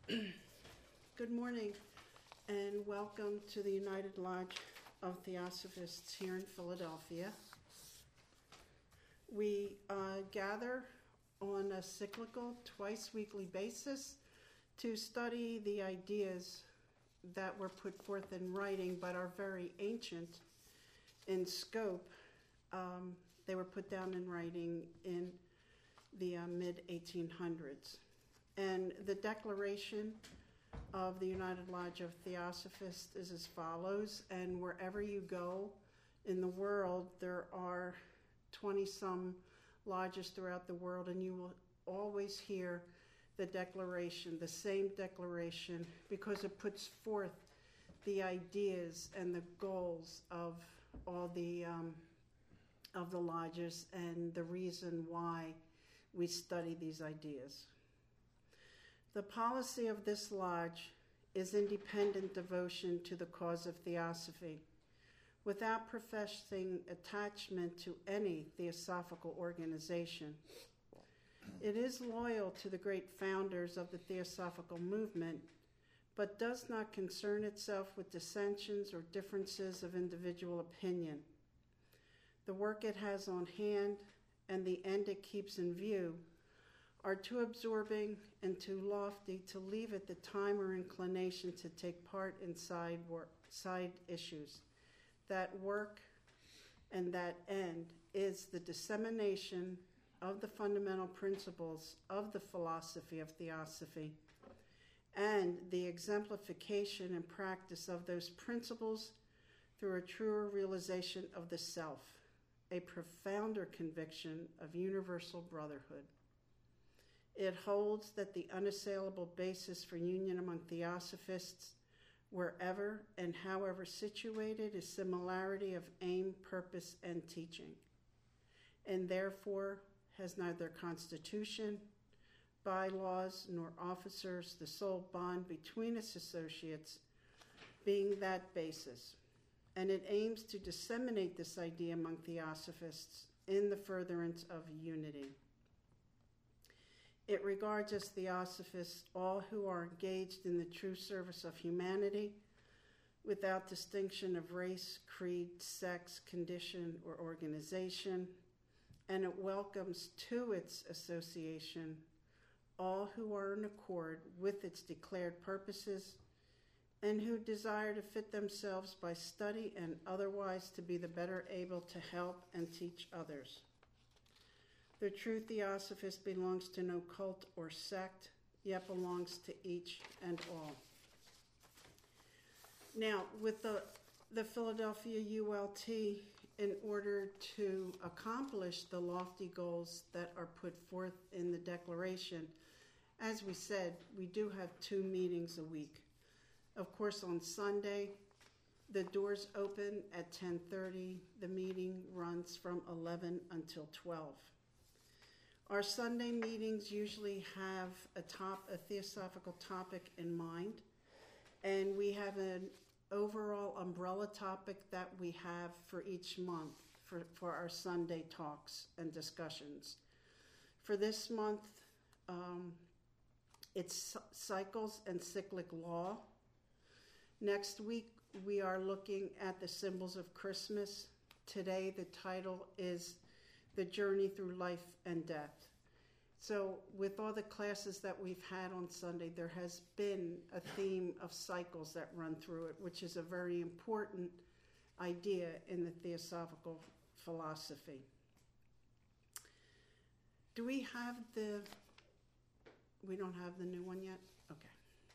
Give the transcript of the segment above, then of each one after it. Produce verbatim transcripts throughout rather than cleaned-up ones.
Good morning and welcome to the United Lodge of Theosophists here in Philadelphia. We uh, gather on a cyclical, twice weekly basis to study the ideas that were put forth in writing but are very ancient in scope. Um, they were put down in writing in the uh, mid eighteen hundreds. And the declaration of the United Lodge of Theosophists is as follows, and wherever you go in the world, there are twenty-some lodges throughout the world, and you will always hear the declaration, the same declaration, because it puts forth the ideas and the goals of all the um, of the lodges and the reason why we study these ideas. The policy of this lodge is independent devotion to the cause of theosophy, without professing attachment to any theosophical organization. It is loyal to the great founders of the theosophical movement, but does not concern itself with dissensions or differences of individual opinion. The work it has on hand and the end it keeps in view are too absorbing and too lofty to leave it the time or inclination to take part in side work, side issues. That work and that end is the dissemination of the fundamental principles of the philosophy of theosophy and the exemplification and practice of those principles through a truer realization of the self, a profounder conviction of universal brotherhood. It holds that the unassailable basis for union among theosophists, wherever and however situated, is similarity of aim, purpose, and teaching, and therefore has neither constitution, bylaws, nor officers, the sole bond between its associates being that basis. And it aims to disseminate this idea among theosophists in the furtherance of unity. It regards as theosophists all who are engaged in the true service of humanity without distinction of race, creed, sex, condition, or organization, and it welcomes to its association all who are in accord with its declared purposes and who desire to fit themselves by study and otherwise to be the better able to help and teach others. The true theosophist belongs to no cult or sect, yet belongs to each and all. Now, with the, the Philadelphia U L T, in order to accomplish the lofty goals that are put forth in the declaration, as we said, we do have two meetings a week. Of course, on Sunday, the doors open at ten thirty. The meeting runs from eleven until twelve. Our Sunday meetings usually have a top, a theosophical topic in mind, and we have an overall umbrella topic that we have for each month for, for our Sunday talks and discussions. For this month, um, it's cycles and cyclic law. Next week, we are looking at the symbols of Christmas. Today, the title is The Journey Through Life and Death. So with all the classes that we've had on Sunday, there has been a theme of cycles that run through it, which is a very important idea in the theosophical philosophy. Do we have the, we don't have the new one yet? Okay.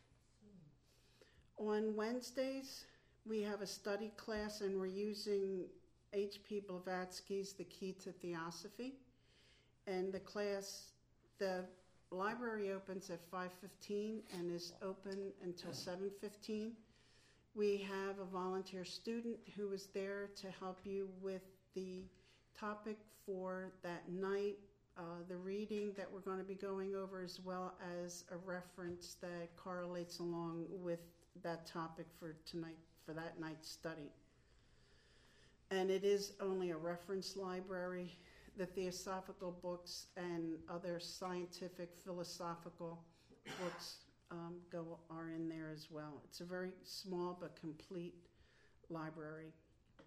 On Wednesdays, we have a study class, and we're using H P Blavatsky's The Key to Theosophy. And the class, the library opens at five fifteen and is open until seven fifteen. We have a volunteer student who is there to help you with the topic for that night, uh, the reading that we're going to be going over, as well as a reference that correlates along with that topic for tonight, for that night's study. And it is only a reference library. The theosophical books and other scientific, philosophical books um, go are in there as well. It's a very small but complete library.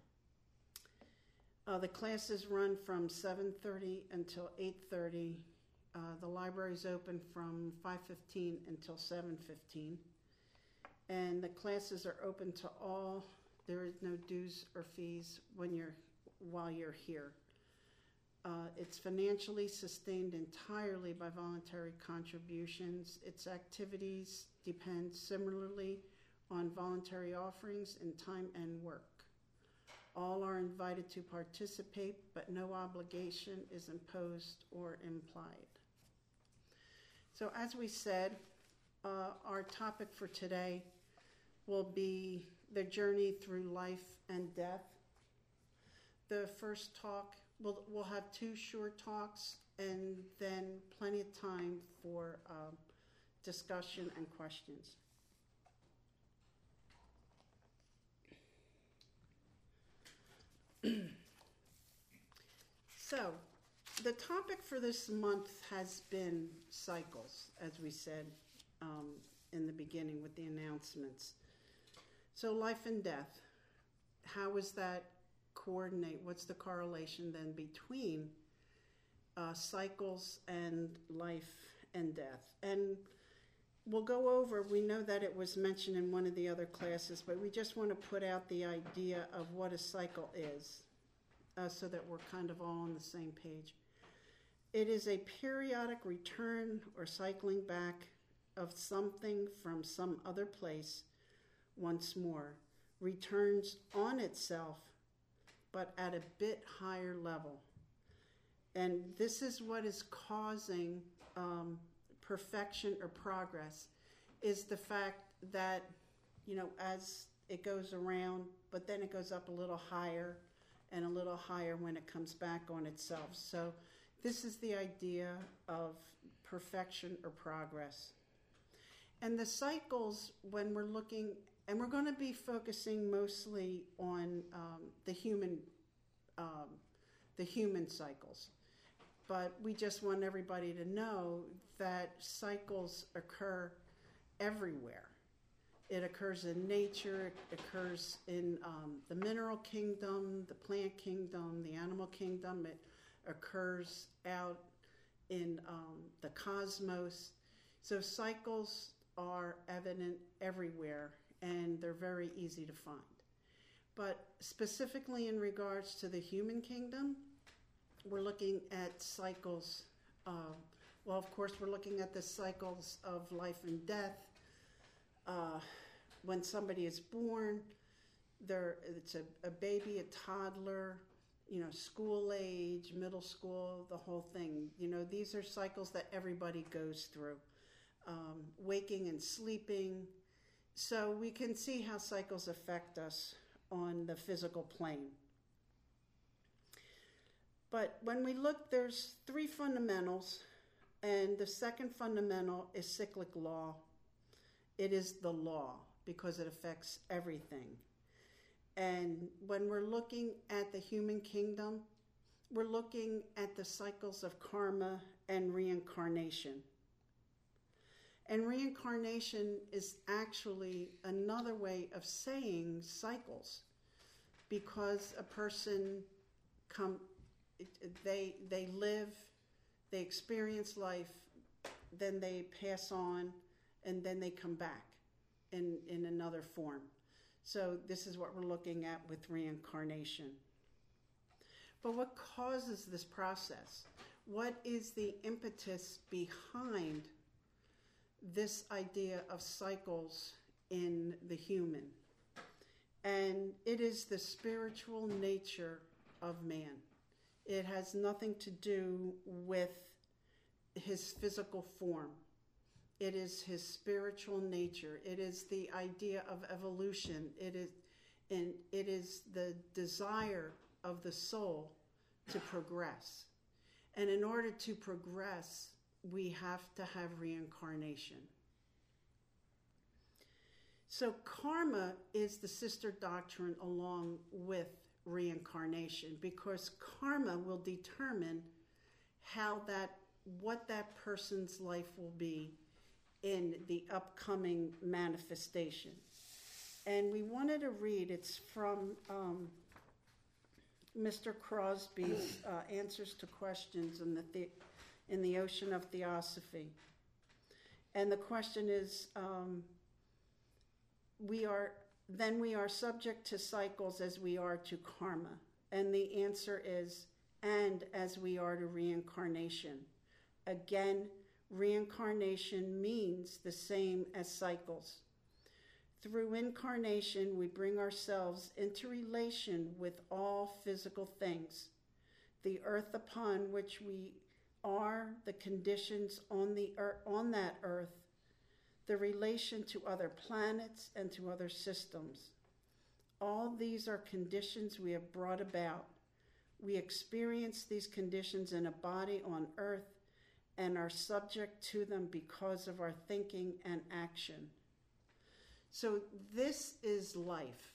Uh, the classes run from seven thirty until eight thirty. Uh, the library is open from five fifteen until seven fifteen. And the classes are open to all. There is no dues or fees when you're while you're here. Uh, it's financially sustained entirely by voluntary contributions. Its activities depend similarly on voluntary offerings in time and work. All are invited to participate, but no obligation is imposed or implied. So as we said, uh, our topic for today will be the journey through life and death. The first talk, we'll, we'll have two short talks and then plenty of time for um, discussion and questions. So, the topic for this month has been cycles, as we said um, in the beginning with the announcements. So life and death, how is that coordinate? What's the correlation then between uh, cycles and life and death? And we'll go over, we know that it was mentioned in one of the other classes, but we just want to put out the idea of what a cycle is. Uh, so that we're kind of all on the same page. It is a periodic return or cycling back of something from some other place once more. Returns on itself, but at a bit higher level. And this is what is causing um, perfection or progress, is the fact that, you know, as it goes around, but then it goes up a little higher, and a little higher when it comes back on itself. So this is the idea of perfection or progress. And the cycles, when we're looking, and we're going to be focusing mostly on um, the human, um, the human cycles. But we just want everybody to know that cycles occur everywhere. It occurs in nature, it occurs in um, the mineral kingdom, the plant kingdom, the animal kingdom. It occurs out in um, the cosmos. So cycles are evident everywhere, and they're very easy to find. But specifically in regards to the human kingdom, we're looking at cycles. Uh, well, of course, we're looking at the cycles of life and death. Uh, when somebody is born, there it's a, a baby, a toddler, you know, school age, middle school, the whole thing. You know, these are cycles that everybody goes through. Um, waking and sleeping. So we can see how cycles affect us on the physical plane. But when we look, there's three fundamentals, and the second fundamental is cyclic law. It is the law because it affects everything. And when we're looking at the human kingdom, we're looking at the cycles of karma and reincarnation. And reincarnation is actually another way of saying cycles, because a person come, they they live, they experience life, then they pass on, and then they come back in, in another form. So this is what we're looking at with reincarnation. But what causes this process? What is the impetus behind this idea of cycles in the human? And it is the spiritual nature of man. It has nothing to do with his physical form. It is his spiritual nature. It is the idea of evolution. It is, and it is the desire of the soul to progress. And in order to progress, we have to have reincarnation. So karma is the sister doctrine along with reincarnation, because karma will determine how that, what that person's life will be in the upcoming manifestation. And we wanted to read, it's from um, Mister Crosby's uh, Answers to Questions in the, the in the Ocean of Theosophy. And the question is, um, we are, then we are subject to cycles as we are to karma. And the answer is, and as we are to reincarnation. Again, reincarnation means the same as cycles. Through incarnation, we bring ourselves into relation with all physical things. The earth upon which we are, the conditions on the earth, on that earth, the relation to other planets and to other systems. All these are conditions we have brought about. We experience these conditions in a body on earth and are subject to them because of our thinking and action. So this is life.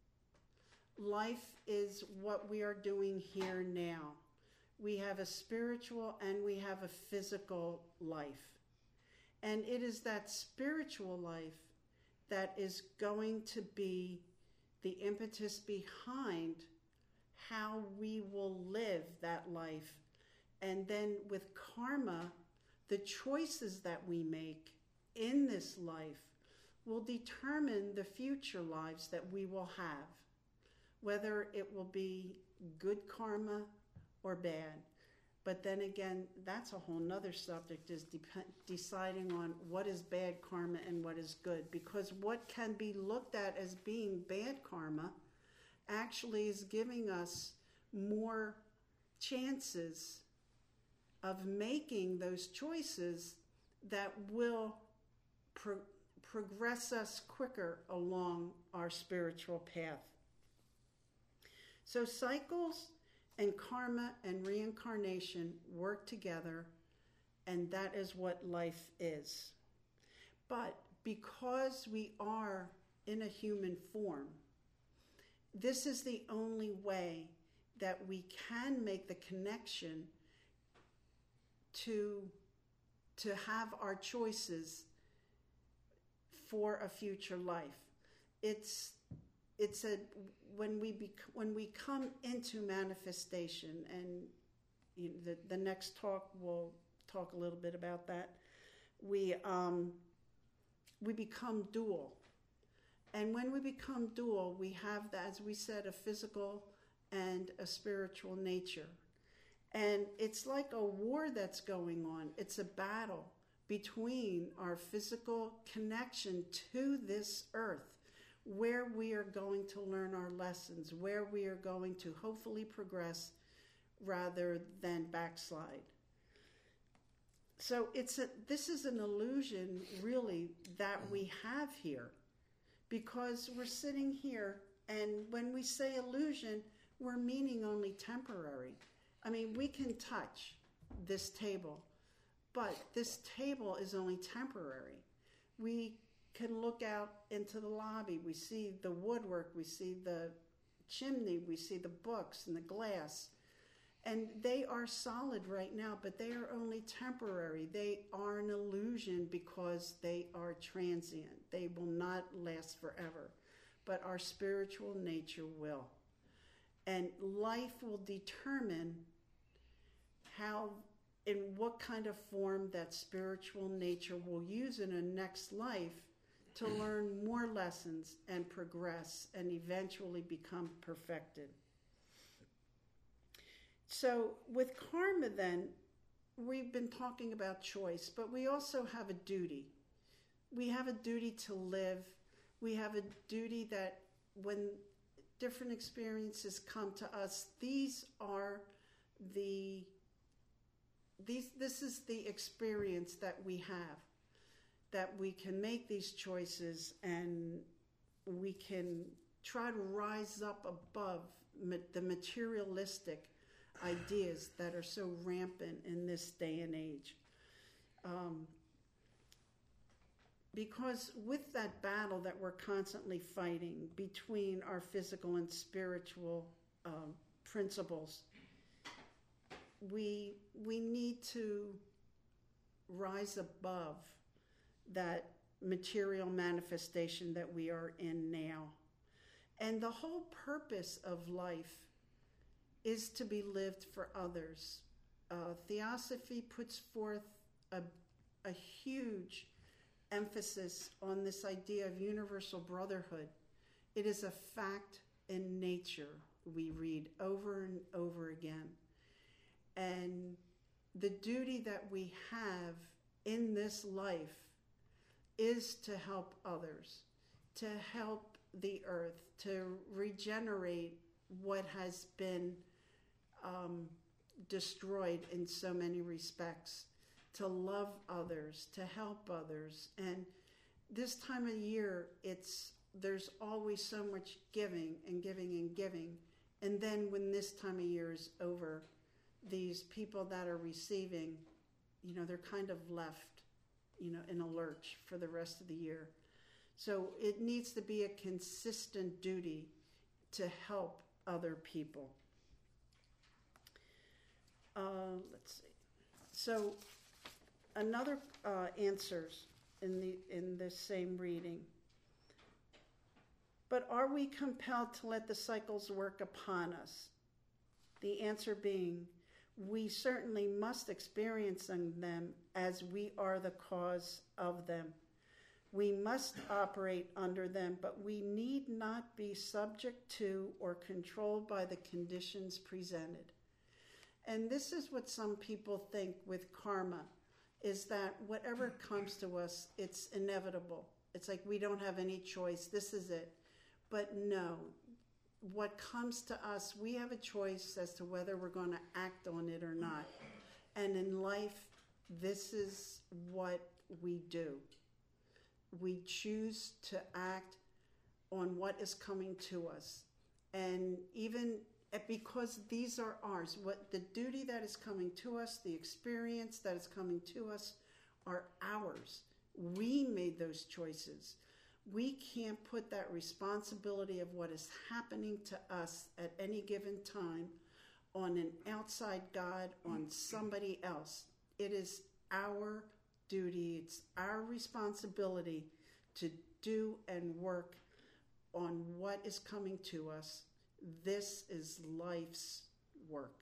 Life is what we are doing here now. We have a spiritual and we have a physical life. And it is that spiritual life that is going to be the impetus behind how we will live that life. And then with karma, the choices that we make in this life will determine the future lives that we will have, whether it will be good karma or bad. But then again, that's a whole nother subject, is de- deciding on what is bad karma and what is good. Because what can be looked at as being bad karma actually is giving us more chances of making those choices that will pro- progress us quicker along our spiritual path. So cycles and karma and reincarnation work together, and that is what life is. But because we are in a human form, this is the only way that we can make the connection to, to have our choices for a future life. It's it's a when we bec- when we come into manifestation, and you know, the the next talk will talk a little bit about that. We um we become dual, and when we become dual, we have, as we said, a physical and a spiritual nature, and it's like a war that's going on. It's a battle between our physical connection to this earth, where we are going to learn our lessons, where we are going to hopefully progress rather than backslide. So it's a, this is an illusion, really, that we have here, because we're sitting here, and when we say illusion, we're meaning only temporary. I mean, we can touch this table, but this table is only temporary. We can look out into the lobby. We see the woodwork, we see the chimney, we see the books and the glass. And they are solid right now, but they are only temporary. They are an illusion because they are transient. They will not last forever. But our spiritual nature will. And life will determine how, in what kind of form that spiritual nature will use in a next life to learn more lessons and progress and eventually become perfected. So with karma then, we've been talking about choice, but we also have a duty. We have a duty to live. We have a duty that when different experiences come to us, these are the these this is the experience that we have, that we can make these choices and we can try to rise up above ma- the materialistic ideas that are so rampant in this day and age. Um, because with that battle that we're constantly fighting between our physical and spiritual um, principles, we we need to rise above that material manifestation that we are in now. And the whole purpose of life is to be lived for others. Uh, Theosophy puts forth a, a huge emphasis on this idea of universal brotherhood. It is a fact in nature, we read over and over again. And the duty that we have in this life is to help others, to help the earth, to regenerate what has been um, destroyed in so many respects, to love others, to help others. And this time of year, it's there's always so much giving and giving and giving. And then when this time of year is over, these people that are receiving, you know, they're kind of left, you know, in a lurch for the rest of the year. So it needs to be a consistent duty to help other people. Uh, let's see. So another uh, answers in the in this same reading. But are we compelled to let the cycles work upon us? The answer being, we certainly must experience them as we are the cause of them. We must operate under them, but we need not be subject to or controlled by the conditions presented. And this is what some people think with karma, is that whatever comes to us, it's inevitable. It's like we don't have any choice. This is it. But no, what comes to us, we have a choice as to whether we're going to act on it or not. And in life, this is what we do. We choose to act on what is coming to us. And even because these are ours, what the duty that is coming to us, the experience that is coming to us are ours. We made those choices. We can't put that responsibility of what is happening to us at any given time on an outside God, on somebody else. It is our duty, it's our responsibility to do and work on what is coming to us. This is life's work.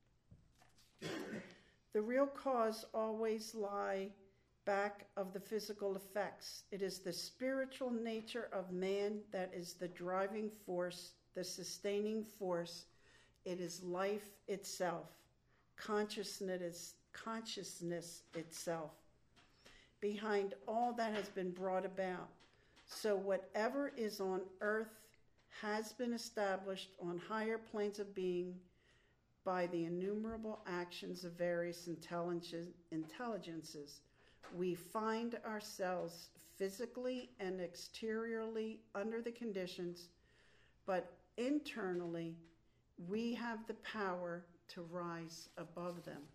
The real cause always lies back of the physical effects. It is the spiritual nature of man that is the driving force, the sustaining force. It is life itself, consciousness, consciousness itself, behind all that has been brought about. So whatever is on earth has been established on higher planes of being by the innumerable actions of various intelligences. We find ourselves physically and exteriorly under the conditions, but internally we have the power to rise above them.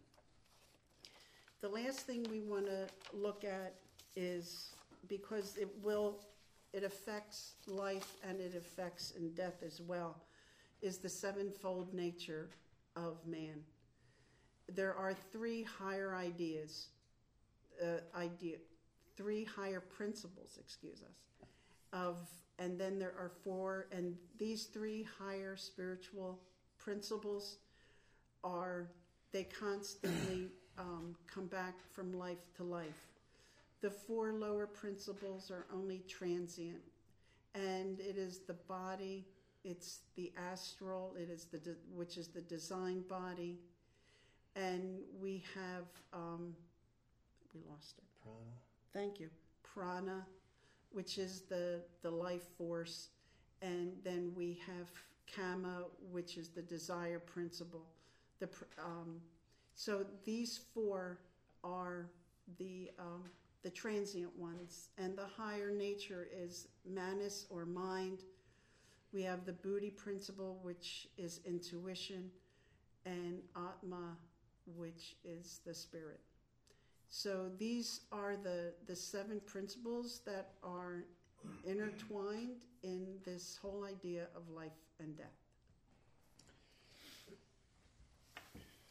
The last thing we want to look at is, because it will, it affects life and it affects in death as well, is the sevenfold nature of man. There are three higher ideas. Uh, idea, three higher principles, excuse us, of, and then there are four, and these three higher spiritual principles are, they constantly um, come back from life to life. The four lower principles are only transient, and it is the body, it's the astral, it is the de- which is the design body, and we have. Um, We lost it. Prana. Thank you. Prana, which is the, the life force. And then we have Kama, which is the desire principle. The um, So these four are the um, the transient ones. And the higher nature is Manas, or mind. We have the Buddhi principle, which is intuition. And Atma, which is the spirit. So these are the, the seven principles that are intertwined in this whole idea of life and death.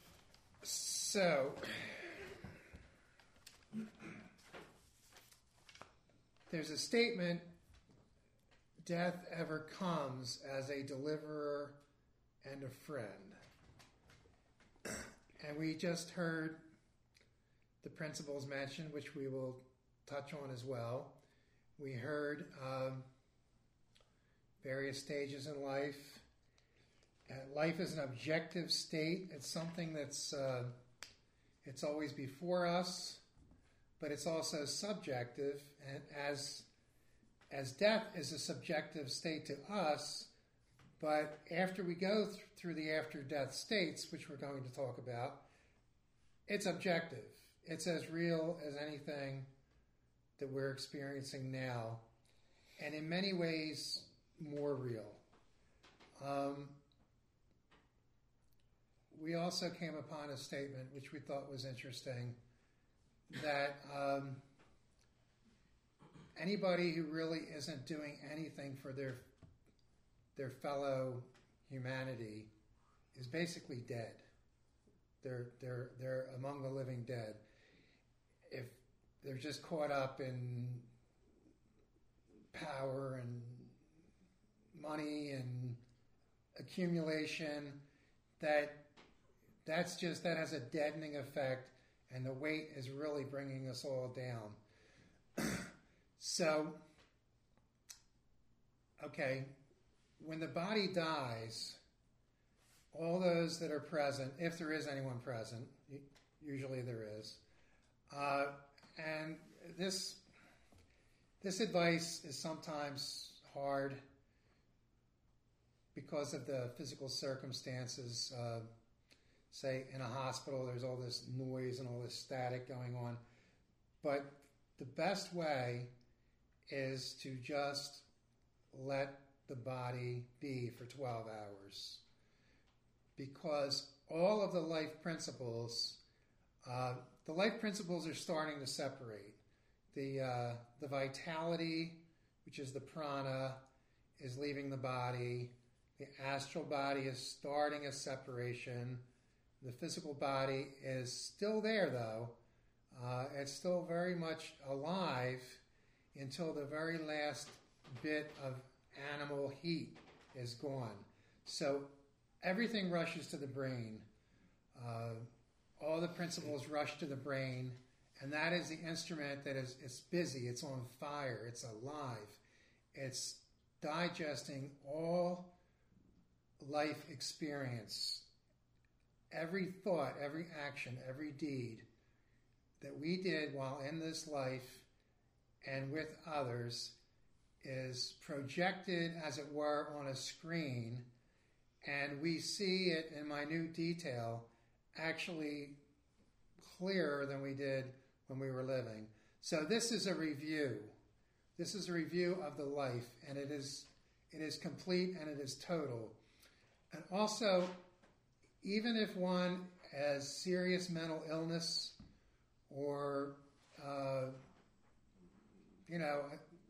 So, there's a statement, death ever comes as a deliverer and a friend. And we just heard the principles mentioned, which we will touch on as well. We heard um, various stages in life. Uh, life is an objective state. It's something that's uh, it's always before us, but it's also subjective. And as as death is a subjective state to us, but after we go th- through the after-death states, which we're going to talk about, it's objective. It's as real as anything that we're experiencing now, and in many ways more real. Um, we also came upon a statement which we thought was interesting, that um, anybody who really isn't doing anything for their their fellow humanity is basically dead. They're they're they're among the living dead. If they're just caught up in power and money and accumulation, that that's just that has a deadening effect, and the weight is really bringing us all down. So, okay, when the body dies, all those that are present, if there is anyone present, usually there is, uh, and this this advice is sometimes hard because of the physical circumstances. Uh, say in a hospital, there's all this noise and all this static going on, but the best way is to just let the body be for twelve hours, because all of the life principles, uh, the life principles are starting to separate. The uh, the vitality, which is the prana, is leaving the body. The astral body is starting a separation. The physical body is still there, though. Uh, it's still very much alive until the very last bit of animal heat is gone. So everything rushes to the brain. Uh, all the principles rush to the brain, and that is the instrument that is it's busy, it's on fire, it's alive. It's digesting all life experience, every thought, every action, every deed that we did while in this life and with others is projected, as it were, on a screen, and we see it in minute detail, actually clearer than we did when we were living. So this is a review. This is a review of the life, and it is it is complete and it is total. And also, even if one has serious mental illness or uh, you know,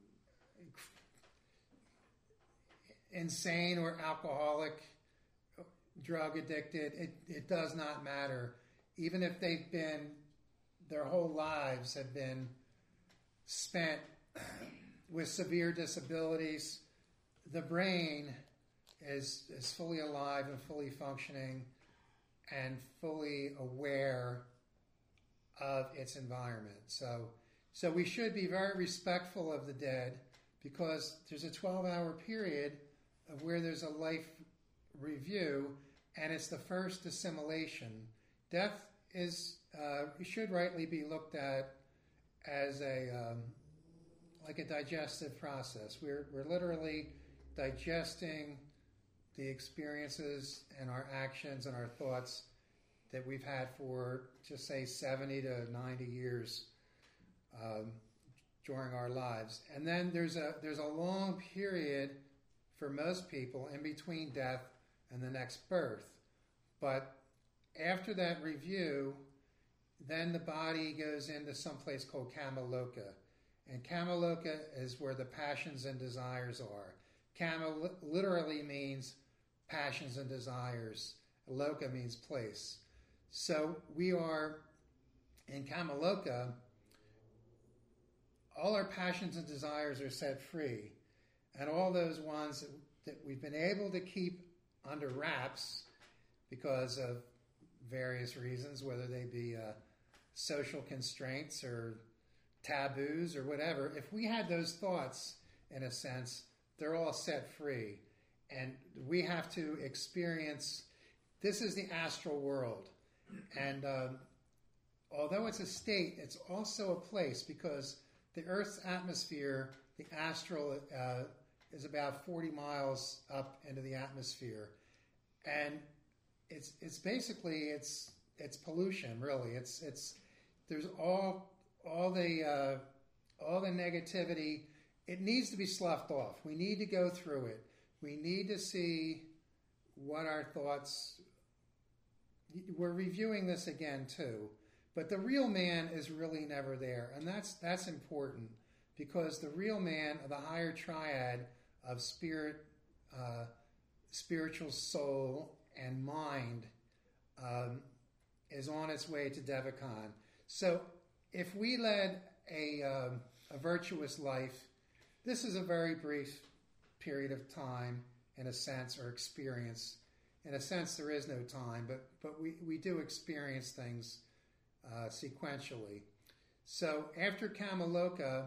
insane or alcoholic, drug addicted, it, it does not matter. Even if they've been, their whole lives have been spent with severe disabilities, the brain is, is fully alive and fully functioning and fully aware of its environment. So, so we should be very respectful of the dead, because there's a twelve-hour period of where there's a life review, and it's the first assimilation. Death is uh, should rightly be looked at as a um, like a digestive process. We're we're literally digesting the experiences and our actions and our thoughts that we've had for, just say, seventy to ninety years um, during our lives. And then there's a there's a long period for most people in between death and the next birth. But after that review, then the body goes into some place called Kamaloka. And Kamaloka is where the passions and desires are. Kama literally means passions and desires. Loka means place. So we are in Kamaloka. all our passions and desires are set free. And all those ones that, that we've been able to keep under wraps because of various reasons, whether they be uh, social constraints or taboos or whatever, if we had those thoughts, in a sense, they're all set free. And we have to experience, this is the astral world. And um, although it's a state, it's also a place, because the Earth's atmosphere, the astral, uh, is about forty miles up into the atmosphere. And it's it's basically, it's it's pollution, really. It's it's there's all all the uh, all the negativity. It needs to be sloughed off. We need to go through it. We need to see what our thoughts. We're reviewing this again too, but the real man is really never there, and that's that's important, because the real man, the higher triad of spirit, uh, spiritual soul, and mind, um, is on its way to Devachan. So, if we led a um, a virtuous life, this is a very brief period of time, in a sense, or experience. In a sense, there is no time, but but we, we do experience things uh, sequentially. So after Kamaloka,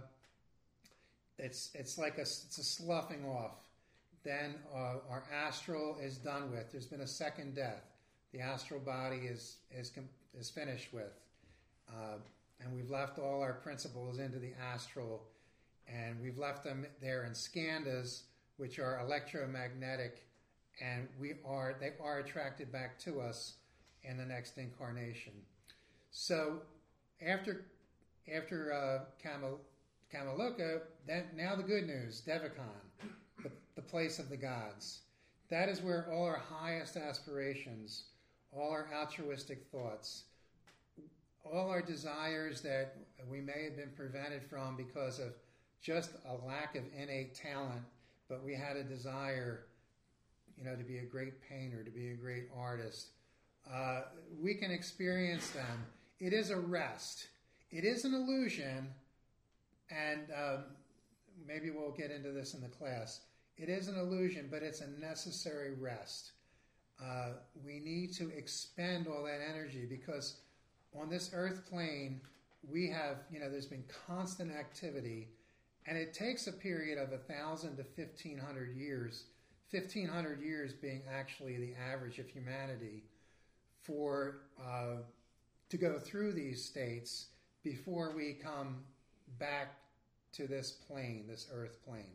it's it's like a it's a sloughing off. Then uh, our astral is done with. There's been a second death. The astral body is is is finished with, uh, and we've left all our principles into the astral, and we've left them there in skandhas, which are electromagnetic. And we are, they are attracted back to us in the next incarnation. So after after uh, Kamal, Kamaloka, then now the good news, Devachan, the, the place of the gods. That is where all our highest aspirations, all our altruistic thoughts, all our desires that we may have been prevented from because of just a lack of innate talent, but we had a desire, you know, to be a great painter, to be a great artist. Uh, we can experience them. It is a rest. It is an illusion, and um, maybe we'll get into this in the class. It is an illusion, but it's a necessary rest. Uh, we need to expend all that energy, because on this earth plane, we have, you know, there's been constant activity, and it takes a period of one thousand to fifteen hundred years, fifteen hundred years being actually the average of humanity, for uh, to go through these states before we come back to this plane, this earth plane.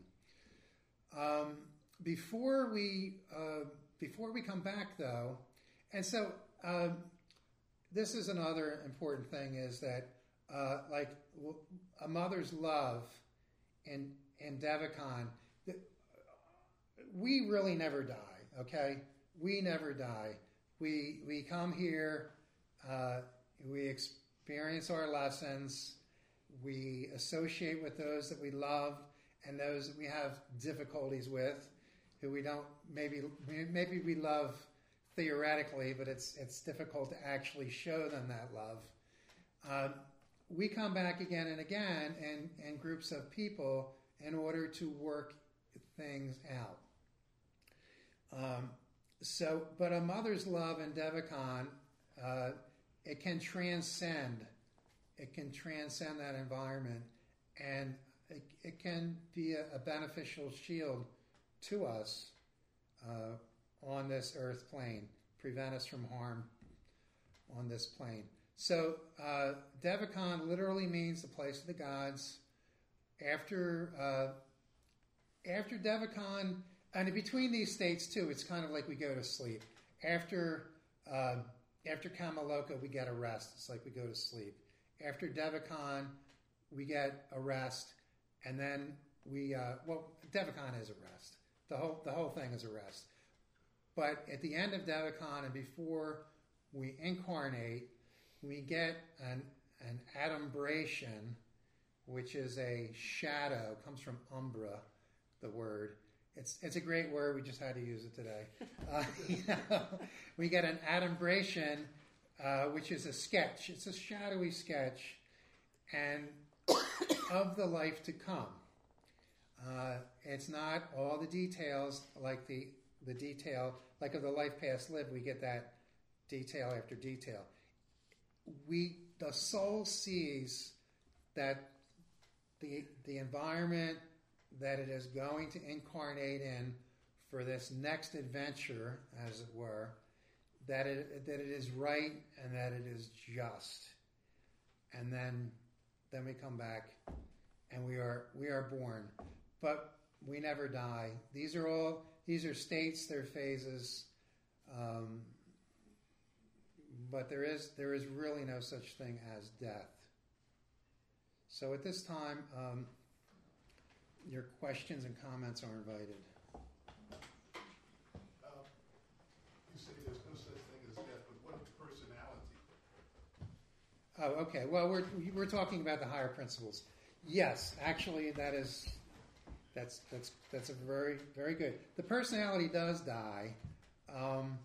Um, before we uh, before we come back, though, and so uh, this is another important thing, is that uh, like a mother's love in in Devachan, we really never die. Okay, we never die. We we come here, uh, we experience our lessons, we associate with those that we love and those that we have difficulties with, who we don't maybe maybe we love theoretically, but it's it's difficult to actually show them that love. Uh, we come back again and again in, in groups of people in order to work things out. Um, so, but a mother's love in Devachan, uh, it can transcend, it can transcend that environment, and it, it can be a, a beneficial shield to us uh, on this earth plane, prevent us from harm on this plane. So, uh, Devachan literally means the place of the gods. After uh, after Devachan, and in between these states too, it's kind of like we go to sleep. After uh, after Kamaloka, we get a rest. It's like we go to sleep. After Devachan, we get a rest, and then we uh, well, Devachan is a rest. The whole the whole thing is a rest. But at the end of Devachan, and before we incarnate, we get an an adumbration, which is a shadow. Comes from umbra, the word. It's it's a great word. We just had to use it today. Uh, you know, we get an adumbration, uh, which is a sketch. It's a shadowy sketch, and of the life to come. Uh, it's not all the details like the the detail like of the life past lived. We get that detail after detail. We the soul sees that the the environment that it is going to incarnate in for this next adventure, as it were, that it that it is right and that it is just, and then then we come back and we are we are born, but we never die. These are all these are states, they're phases, um, but there is there is really no such thing as death. So at this time, um, your questions and comments are invited. Uh, you say there's no such thing as death, but what is personality? Oh, okay. Well, we're we're talking about the higher principles. Yes, actually, that is that's that's that's a very very good. The personality does die. Um,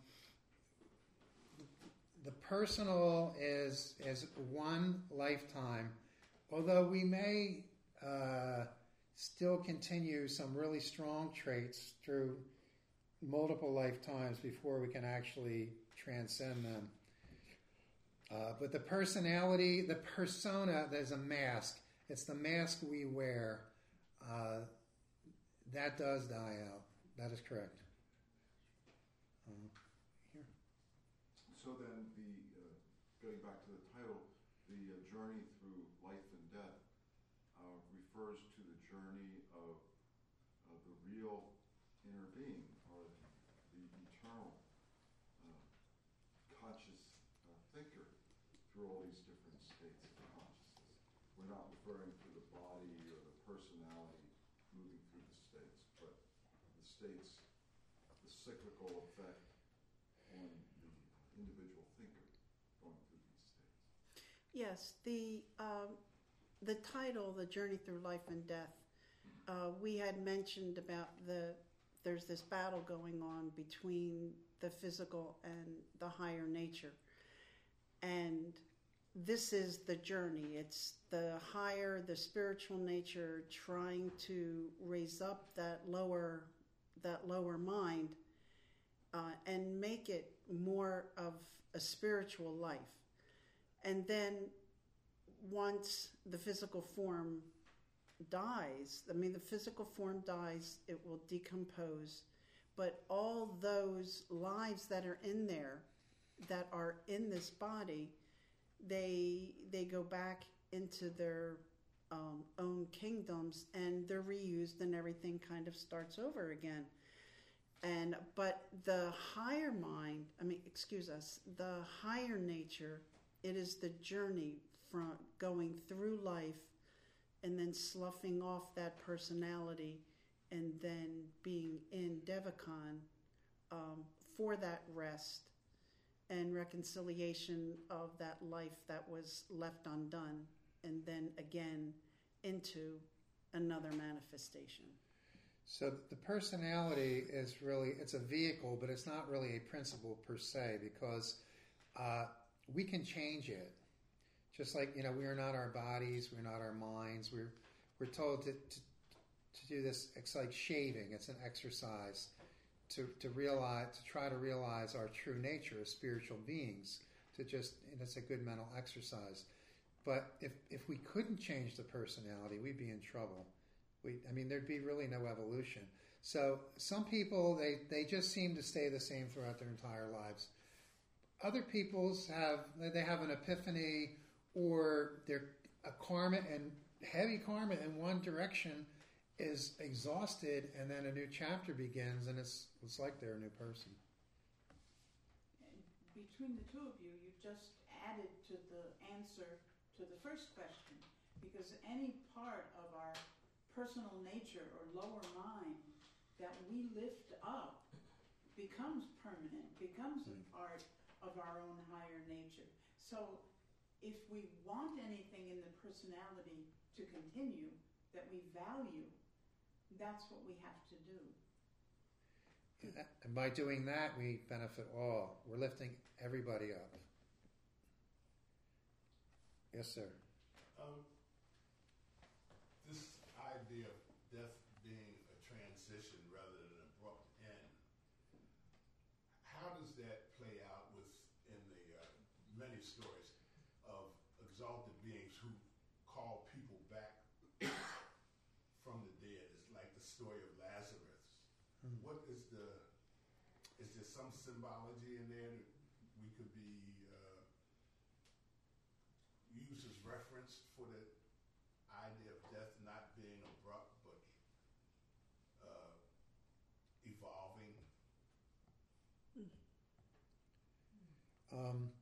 the personal is is one lifetime, although we may uh, still continue some really strong traits through multiple lifetimes before we can actually transcend them. Uh, but the personality, the persona, there's a mask. It's the mask we wear. Uh, that does die out. That is correct. Uh, here. So then, the uh, getting back to the title, the uh, journey through life and death uh, refers to the journey of, of the real inner being, or the eternal uh, conscious uh, thinker through all these different states of consciousness. We're not referring to the body or the personality moving through the states, but the states, the cyclical effect on the individual thinker going through these states. Yes, the um, the title, "The Journey Through Life and Death," uh, we had mentioned about the there's this battle going on between the physical and the higher nature, and this is the journey. It's the higher, the spiritual nature trying to raise up that lower that lower mind uh, and make it more of a spiritual life. And then once the physical form dies, I mean, the physical form dies, it will decompose, but all those lives that are in there, that are in this body, they they go back into their um, own kingdoms, and they're reused, and everything kind of starts over again. And but the higher mind, I mean, excuse us, the higher nature, it is the journey from going through life and then sloughing off that personality and then being in Devachan um, for that rest and reconciliation of that life that was left undone, and then again into another manifestation. So the personality is really, it's a vehicle, but it's not really a principle per se, because uh, we can change it. Just like, you know, we are not our bodies, we're not our minds. We're we're told to, to, to do this. It's like shaving. It's an exercise to, to realize, to try to realize our true nature as spiritual beings. To just, and it's a good mental exercise. But if if we couldn't change the personality, we'd be in trouble. We, I mean, there'd be really no evolution. So some people, they, they just seem to stay the same throughout their entire lives. Other people's have, they have an epiphany, or their a karma and heavy karma in one direction is exhausted, and then a new chapter begins, and it's it's like they're a new person. And between the two of you, you just added to the answer to the first question, because any part of our personal nature or lower mind that we lift up becomes permanent, becomes a part of our own higher nature. So if we want anything in the personality to continue that we value, that's what we have to do. And by doing that, we benefit all. We're lifting everybody up. Yes, sir. Um, transition rather than an abrupt end. How does that play out with in the uh, many stories of exalted beings who call people back from the dead? It's like the story of Lazarus. Hmm. What is the, is there some symbology in there that we could be uh, used as reference for the idea of death not being abrupt but uh, evolving? Um,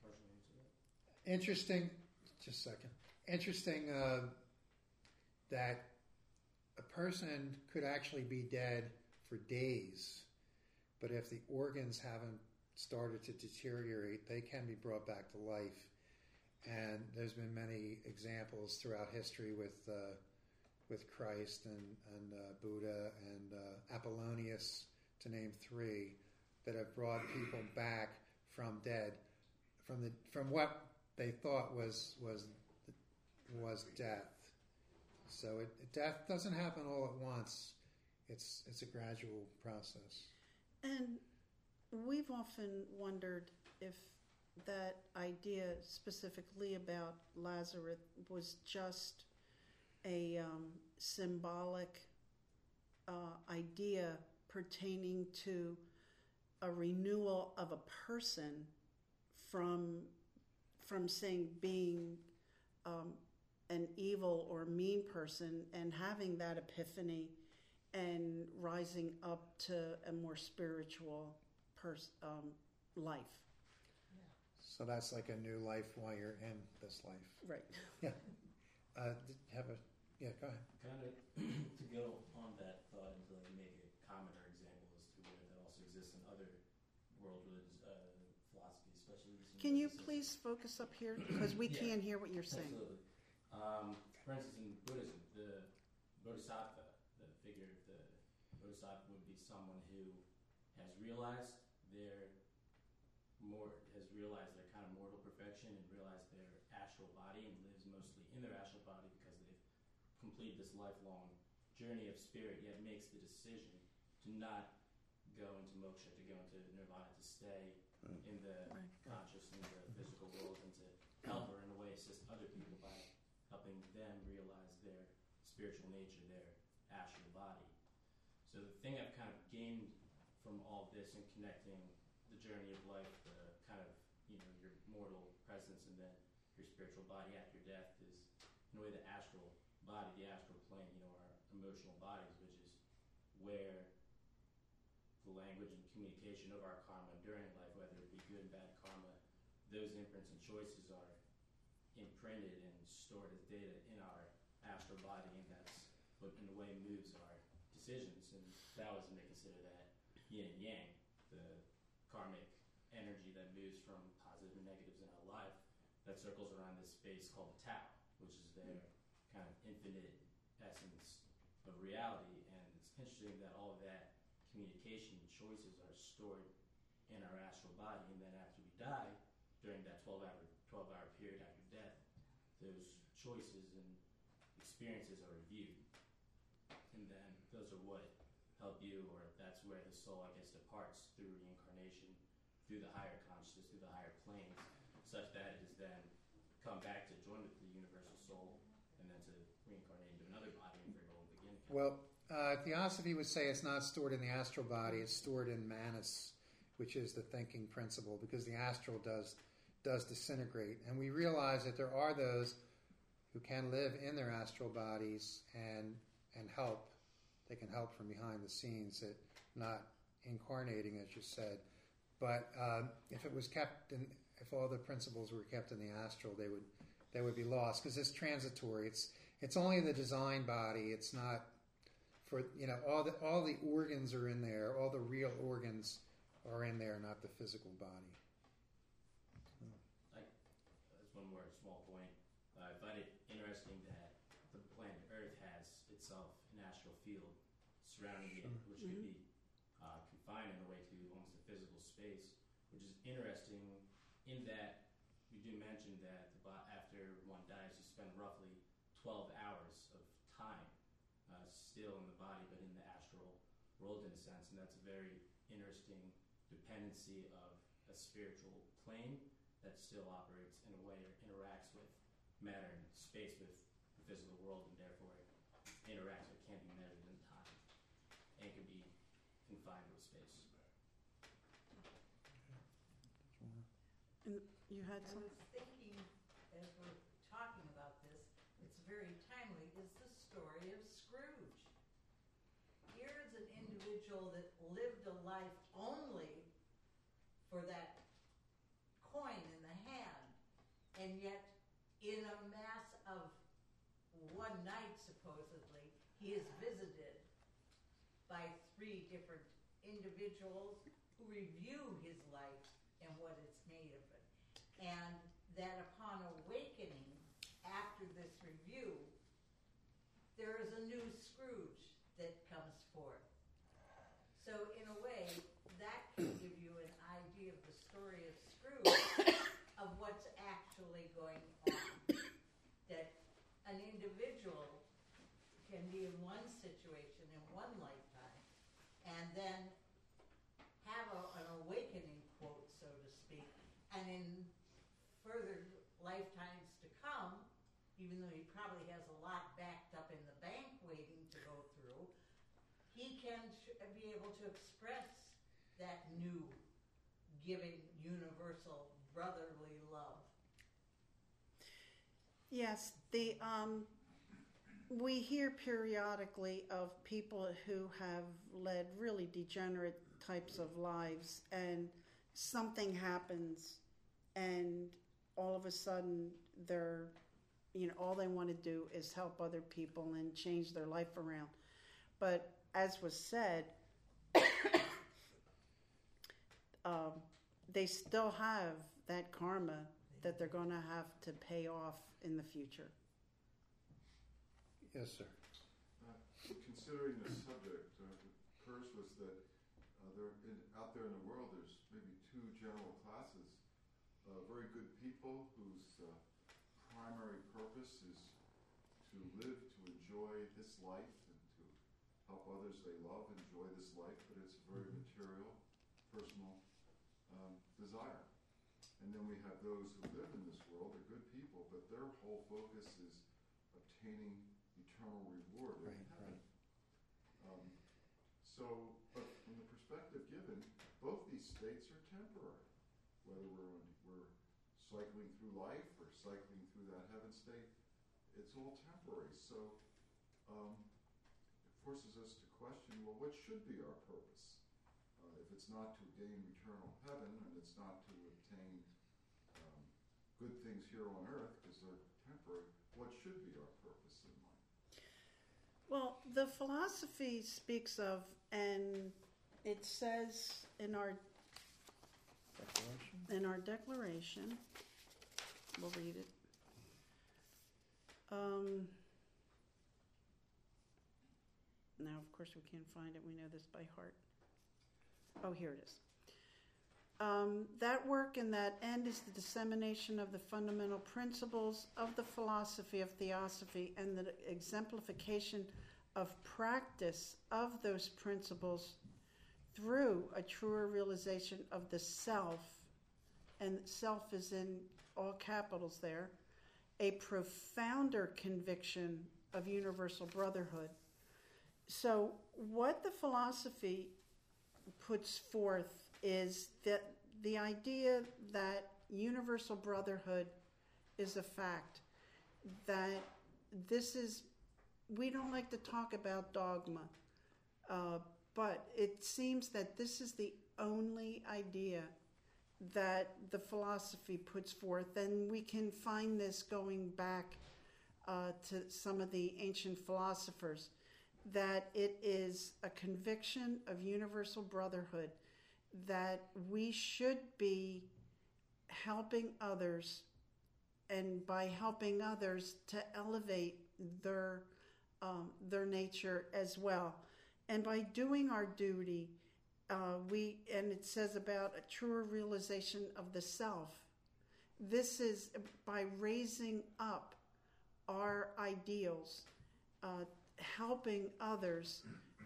interesting, just a second. Interesting uh, that a person could actually be dead for days, but if the organs haven't started to deteriorate, they can be brought back to life. And there's been many examples throughout history with uh, with Christ and, and uh, Buddha and uh, Apollonius, to name three, that have brought people back from dead, from the from what they thought was was was death. So it, death doesn't happen all at once. It's it's a gradual process. And we've often wondered if that idea specifically about Lazarus was just a um, symbolic uh, idea pertaining to a renewal of a person from from saying being um, an evil or mean person and having that epiphany and rising up to a more spiritual pers- um, life. So that's like a new life while you're in this life. Right. Yeah. Uh, did you have a yeah? Go ahead. Kind of to go on that thought and to like make a comment or example as to where that also exists in other world religions, uh, philosophy, especially. Can you please focus up here because we Yeah. can't hear what you're saying. Absolutely. Um, for instance, in Buddhism, the bodhisattva, the figure of the bodhisattva would be someone who has realized their more has realized their kind of mortal perfection and realized their astral body and lives mostly in their astral body because they've completed this lifelong journey of spirit, yet makes the decision to not go into moksha, to go into nirvana, to stay in the Right. conscious and the physical world, and to help or in a way assist other people by helping them realize their spiritual nature, their astral body. So the thing I've kind of gained from all this and connecting the journey of life, the kind of, you know, your mortal presence and then your spiritual body after death is, in a way, the astral body, the astral plane, you know, our emotional bodies, which is where the language and communication of our karma during life, whether it be good and bad karma, those imprints and choices are imprinted and stored as data in our astral body, and that's what in a way moves our decisions. And Taoism, they consider that yin and yang, the karmic energy that moves from positive and negatives in our life that circles around this space called the Tao, which is their kind of infinite essence of reality. And it's interesting that all of that communication and choices are stored in our astral body, and then after we die, during that twelve hour twelve hour period after death, those choices and experiences are reviewed, and then those are what help you, or that's where the soul, I guess, departs through reincarnation, through the higher consciousness, through the higher planes, such that it is then come back to join with the universal soul, and then to reincarnate into another body and bring all begin. Well, uh, Theosophy would say it's not stored in the astral body; it's stored in manas, which is the thinking principle, because the astral does does disintegrate, and we realize that there are those who can live in their astral bodies and and help. They can help from behind the scenes, that not incarnating, as you said. But um, if it was kept in, if all the principles were kept in the astral, they would they would be lost, because it's transitory. It's it's only the design body. It's not for, you know, all the all the organs are in there. All the real organs are in there, not the physical body. Like, that's one more small point. Uh, I find it interesting that the planet Earth has itself an astral field surrounding it, which could be uh, confined in a way to almost a physical space, which is interesting in that you do mention that the bo- after one dies, you spend roughly twelve hours of time uh, still in the body, but in the astral natural world in a sense, and that's a very interesting dependency of a spiritual plane that still operates in a way or interacts with matter and space with the physical world, and therefore interacts or can't be measured in time and can be confined with space. And you had I some? was thinking, as we're talking about this, it's very timely, is the story of Scrooge. Here's an individual that lived a life only for that coin in the hand, and yet in a mass of one night, supposedly, he is visited by three different individuals who review his life and what it's made of it. And that upon awakening, after this review, there is a new Scrooge that comes forth. So in a way, that can give you an idea of the story of Scrooge, of what's actually going on. That an individual can be in one situation in one lifetime, and then have a, an awakening, quote, so to speak, and in further lifetimes to come, even though he probably has a lot backed up in the bank waiting to go through, he can sh- be able to express that new giving, universal, brotherly love. Yes, the um, we hear periodically of people who have led really degenerate types of lives, and something happens, and all of a sudden they're, you know, all they want to do is help other people and change their life around. But as was said, um, they still have that karma that they're going to have to pay off in the future. Yes, sir. Uh, considering the subject, uh, the curse was that uh, there, in, out there in the world, there's maybe two general classes. Uh, very good people whose uh, primary purpose is to live, to enjoy this life, and to help others they love enjoy this life, but it's a very material, personal um, desire. And then we have those who live in this world, they're good people, but their whole focus is obtaining eternal reward in Right, heaven. right. Um, so, but from the perspective given, both these states are temporary. Whether we're, we're cycling through life or cycling through that heaven state, it's all temporary. So um, it forces us to question, well, what should be our purpose? Uh, if it's not to gain eternal heaven, and it's not to obtain um, good things here on earth, because they're temporary, what should be our purpose in life? Well, the philosophy speaks of, and it says in our Declaration? in our declaration, we'll read it. Um, now, of course, we can't find it. We know this by heart. Oh, here it is. Um, that work and that end is the dissemination of the fundamental principles of the philosophy of theosophy and the exemplification of practice of those principles through a truer realization of the self, and self is in all capitals there, a profounder conviction of universal brotherhood. So what the philosophy puts forth is that the idea that universal brotherhood is a fact, that this is, we don't like to talk about dogma, uh, but it seems that this is the only idea that the philosophy puts forth, and we can find this going back uh, to some of the ancient philosophers, that it is a conviction of universal brotherhood, that we should be helping others, and by helping others to elevate their um, their nature as well. And by doing our duty, uh, we, and it says about a truer realization of the self. This is by raising up our ideals, uh, helping others,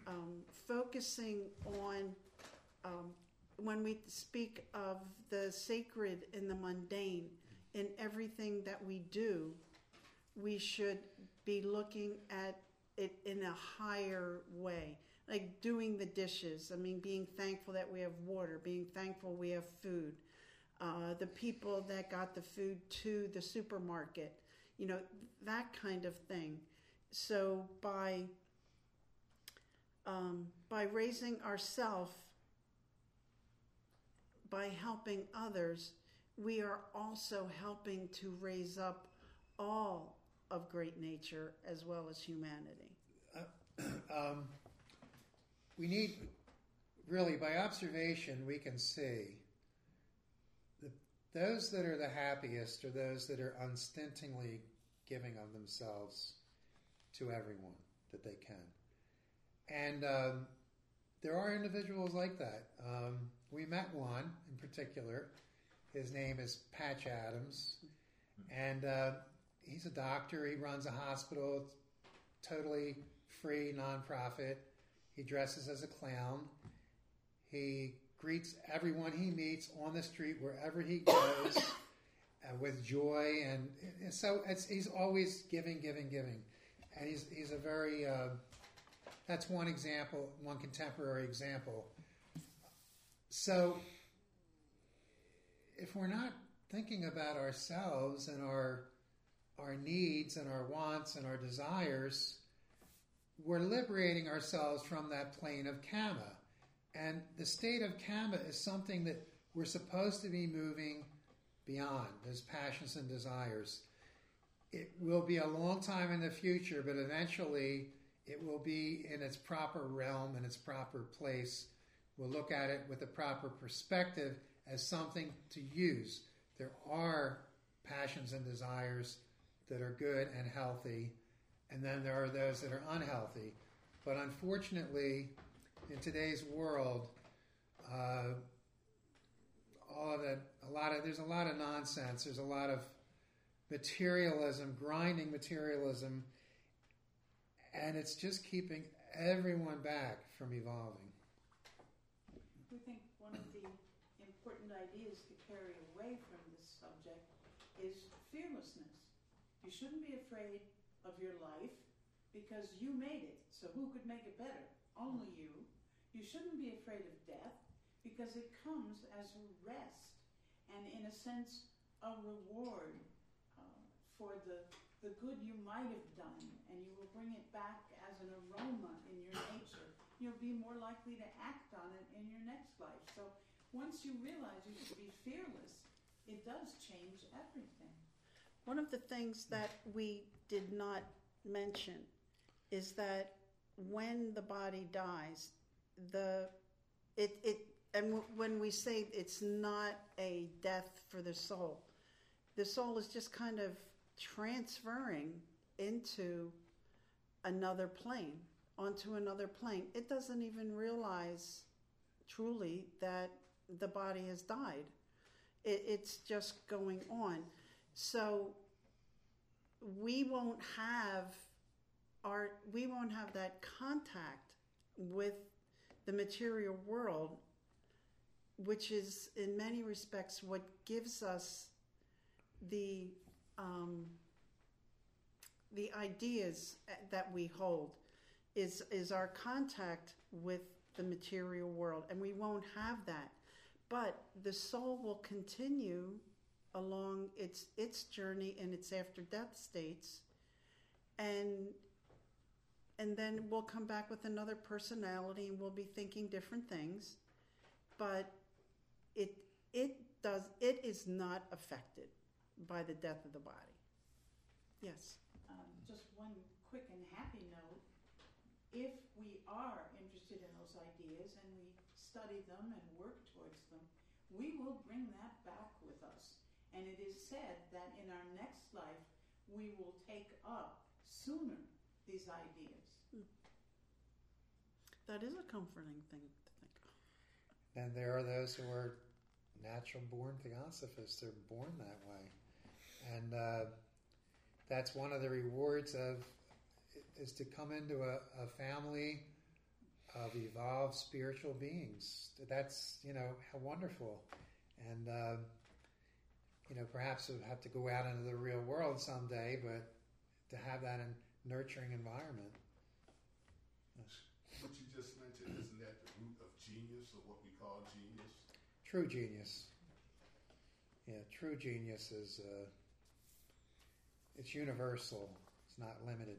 um, focusing on, um, when we speak of the sacred and the mundane in everything that we do, we should be looking at it in a higher way. Like doing the dishes. I mean, being thankful that we have water, being thankful we have food. Uh, the people that got the food to the supermarket, you know, that kind of thing. So by um, by raising ourselves, by helping others, we are also helping to raise up all of great nature as well as humanity. Uh, um, we need, really, by observation, we can see that those that are the happiest are those that are unstintingly giving of themselves to everyone that they can. And um, there are individuals like that. Um, we met one in particular. His name is Patch Adams. And uh, he's a doctor. He runs a hospital. It's totally free, nonprofit. He dresses as a clown. He greets everyone he meets on the street wherever he goes uh, with joy. And, and so it's, he's always giving, giving, giving. And he's, he's a very... Uh, That's one example, one contemporary example. So, if we're not thinking about ourselves and our our needs and our wants and our desires, we're liberating ourselves from that plane of Kama. And the state of Kama is something that we're supposed to be moving beyond, those passions and desires. It will be a long time in the future, but eventually it will be in its proper realm, in its proper place. We'll look at it with a proper perspective as something to use. There are passions and desires that are good and healthy, and then there are those that are unhealthy. But unfortunately, in today's world, uh, all of it, a lot of there's a lot of nonsense. There's a lot of materialism, grinding materialism. And it's just keeping everyone back from evolving. We think one of the important ideas to carry away from this subject is fearlessness. You shouldn't be afraid of your life because you made it. So who could make it better? Only you. You shouldn't be afraid of death because it comes as a rest and, in a sense, a reward uh, for the the good you might have done, and you will bring it back as an aroma in your nature. You'll be more likely to act on it in your next life. So once you realize you should be fearless, it does change everything. One of the things that we did not mention is that when the body dies, the it it and w- when we say it's not a death for the soul, the soul is just kind of transferring into another plane, onto another plane. It doesn't even realize truly that the body has died. It, it's just going on. So we won't have our we won't have that contact with the material world, which is in many respects what gives us the Um, the ideas that we hold is is our contact with the material world, and we won't have that. But the soul will continue along its its journey in its after death states, and and then we'll come back with another personality, and we'll be thinking different things. But it it does it is not affected by the death of the body. Yes. Um, just one quick and happy note. If we are interested in those ideas and we study them and work towards them, we will bring that back with us. And it is said that in our next life, we will take up sooner these ideas. That is a comforting thing to think of. And there are those who are natural born theosophists. They're born that way. And uh, that's one of the rewards of is to come into a, a family of evolved spiritual beings. That's, you know, how wonderful. And, uh, you know, perhaps we'll have to go out into the real world someday, but to have that in nurturing environment. What you just mentioned, isn't that the root of genius, or what we call genius? True genius. Yeah, true genius is, uh, it's universal. It's not limited.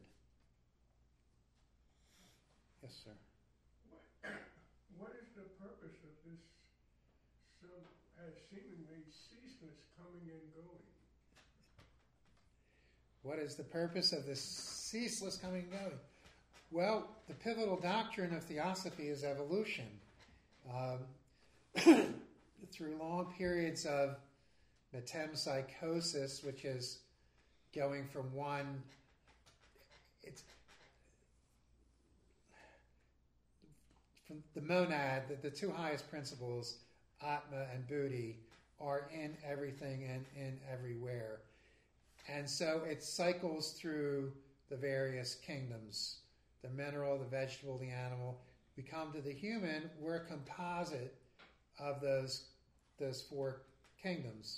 Yes, sir. What, what is the purpose of this so uh, seemingly ceaseless coming and going? What is the purpose of this ceaseless coming and going? Well, the pivotal doctrine of Theosophy is evolution. Um, through long periods of metempsychosis, which is going from one, it's from the monad, the, the two highest principles, Atma and Buddhi, are in everything and in everywhere. And so it cycles through the various kingdoms, the mineral, the vegetable, the animal. We come to the human, we're a composite of those, those four kingdoms.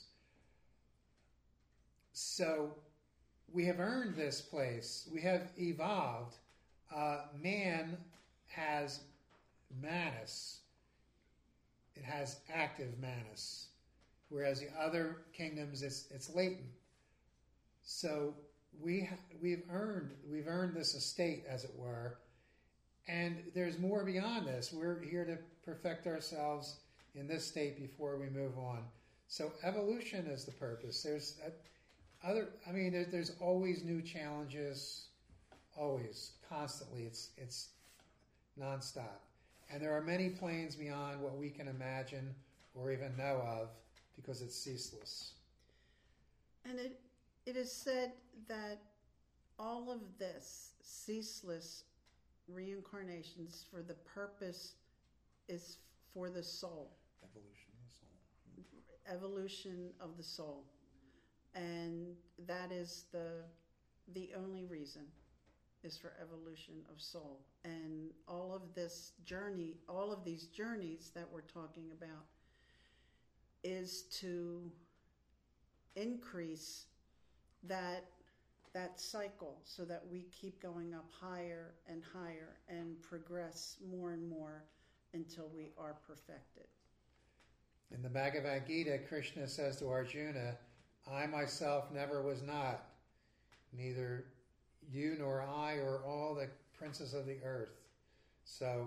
So we have earned this place. We have evolved. Uh, man has manas. It has active manas. Whereas the other kingdoms, it's, it's latent. So we ha- we've earned we've earned this estate, as it were, and there's more beyond this. We're here to perfect ourselves in this state before we move on. So evolution is the purpose. There's a, other. I mean, there, there's always new challenges, always, constantly. It's it's nonstop, and there are many planes beyond what we can imagine or even know of, because it's ceaseless. And it it is said that all of this ceaseless reincarnations for the purpose is for the soul. Evolution of the soul. Evolution of the soul. And that is the the only reason, is for evolution of soul. And all of this journey, all of these journeys that we're talking about, is to increase that that cycle, so that we keep going up higher and higher and progress more and more until we are perfected. In the Bhagavad Gita, Krishna says to Arjuna, I myself never was not, neither you nor I or all the princes of the earth. So,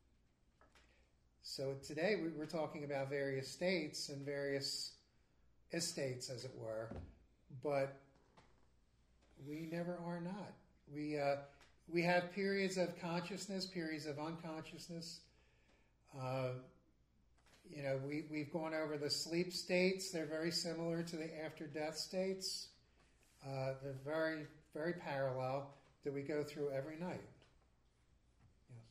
so today we- we're talking about various states and various estates, as it were, but we never are not. We uh, we have periods of consciousness, periods of unconsciousness. Uh, you know, we, we've gone over the sleep states. They're very similar to the after-death states. Uh, they're very, very parallel that we go through every night. Yes.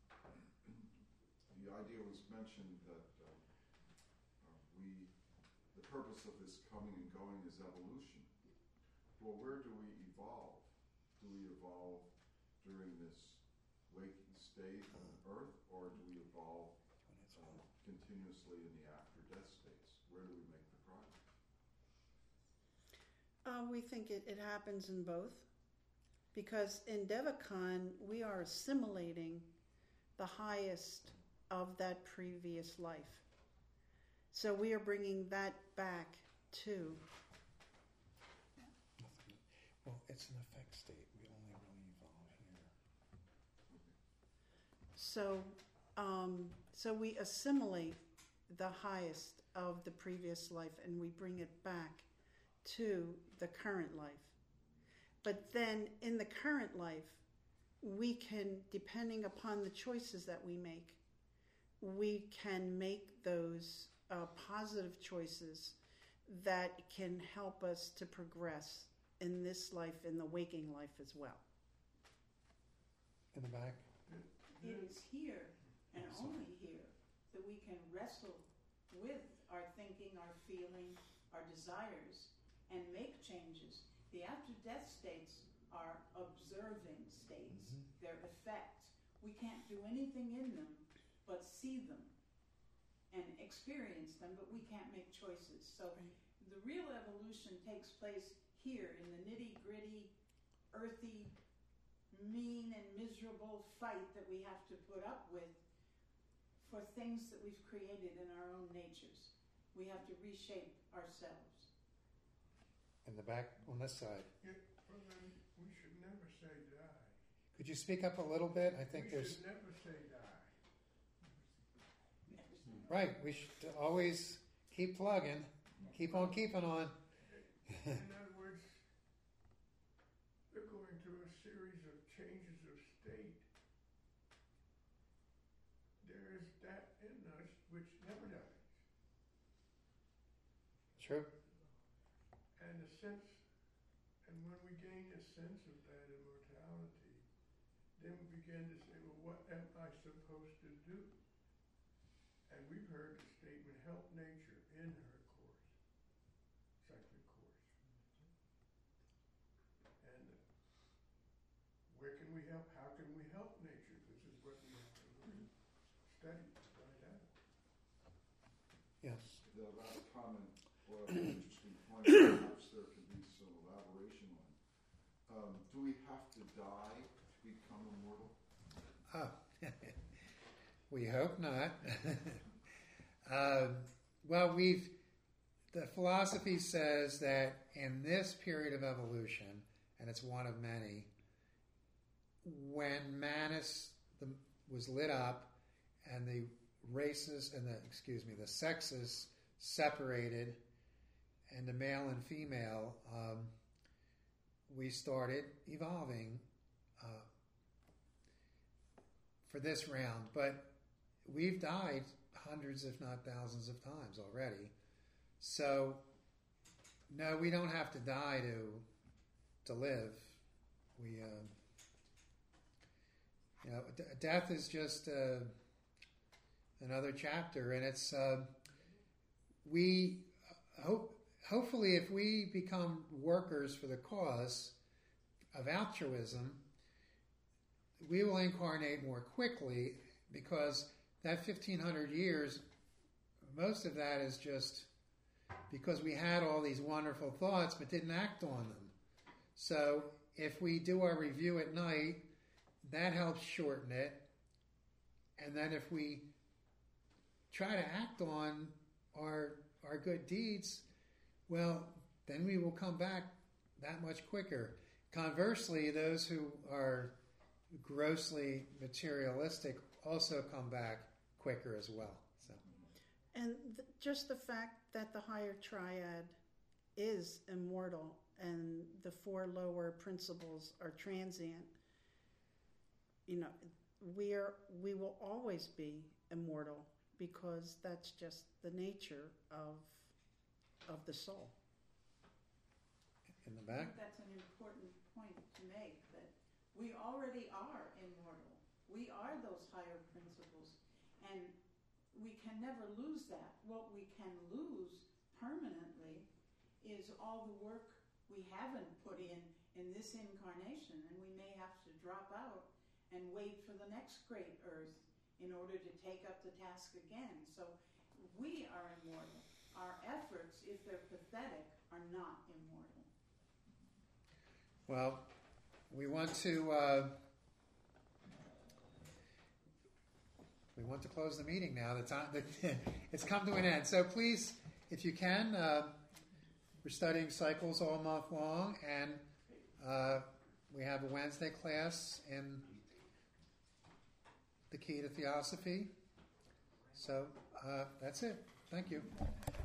The idea was mentioned that uh, uh, we, the purpose of this coming and going is evolution. Well, where do we evolve? Do we evolve during this waking state on Earth, or do we evolve uh, continuously in the after-death states? Where do we make the progress? Uh, we think it, it happens in both, because in Devachan we are assimilating the highest of that previous life. So we are bringing that back too. Well, it's an effect state. We only really evolve here. So, um, so we assimilate the highest of the previous life and we bring it back to the current life. But then in the current life, we can, depending upon the choices that we make, we can make those uh, positive choices that can help us to progress in this life, in the waking life as well. In the back? It is here, and only here, that we can wrestle with our thinking, our feeling, our desires, and make changes. The after-death states are observing states, Mhm. their effect. we can't do anything in them but see them and experience them, but we can't make choices. So the real evolution takes place here in the nitty-gritty, earthy, mean and miserable fight that we have to put up with for things that we've created in our own natures. We have to reshape ourselves. In the back on this side. Yeah, well, then, we should never say die. Could you speak up a little bit? I think We there's... should never say die. Right, we should always keep plugging, keep on keeping on. In other words, we're going through a series of changes of state. There is that in us which never dies. True. And the sense, and when we gain a sense of that immortality, then we begin to say, well, what am I supposed to do? And we've heard the statement, help nature in her course, cyclic course. And uh, where can we help? How can we help nature? This is what we have to learn, study, to find out. Yes. The last comment, well, an interesting point, perhaps there can be some elaboration on. Um, do we have to die to become immortal? Oh, we hope not. uh, well, we've, the philosophy says that in this period of evolution, and it's one of many, when Manus the, was lit up and the races and the, excuse me, the sexes separated and the male and female, um, we started evolving uh, for this round. But we've died hundreds, if not thousands of times already. So, no, we don't have to die to to live. We, uh, you know, d- death is just uh, another chapter, and it's uh, we hope. Hopefully, if we become workers for the cause of altruism, we will incarnate more quickly, because that fifteen hundred years, most of that is just because we had all these wonderful thoughts but didn't act on them. So if we do our review at night, that helps shorten it. And then if we try to act on our our good deeds, well, then we will come back that much quicker. Conversely, those who are grossly materialistic also come back quicker as well. So, And th- just the fact that the higher triad is immortal and the four lower principles are transient, you know, we are we will always be immortal, because that's just the nature of of the soul. in the I back. think that's an important point to make, that we already are immortal. We are those higher principles, and we can never lose that. What we can lose permanently is all the work we haven't put in in this incarnation, and we may have to drop out and wait for the next great earth in order to take up the task again. So we are immortal. Our efforts, if they're pathetic, are not immortal. Well, we want to uh, we want to close the meeting now. The time the, it's come to an end. So please, if you can, uh, we're studying cycles all month long, and uh, we have a Wednesday class in the Key to Theosophy. So uh, that's it. Thank you.